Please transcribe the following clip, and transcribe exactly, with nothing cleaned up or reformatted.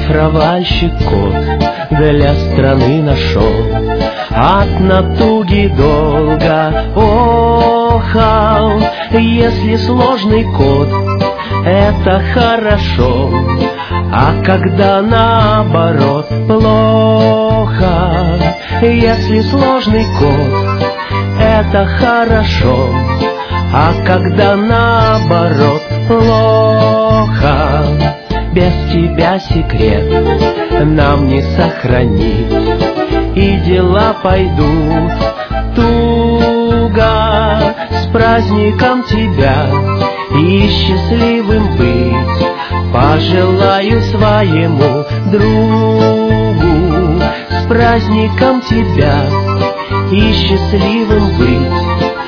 шифровальщик код для страны нашел. От натуги долго охал. Если сложный код, это хорошо, а когда наоборот плохо. Если сложный код, это хорошо, а когда наоборот плохо. Без тебя секрет нам не сохранить, и дела пойдут туго. С праздником тебя и счастливым быть пожелаю своему другу. С праздником тебя и счастливым быть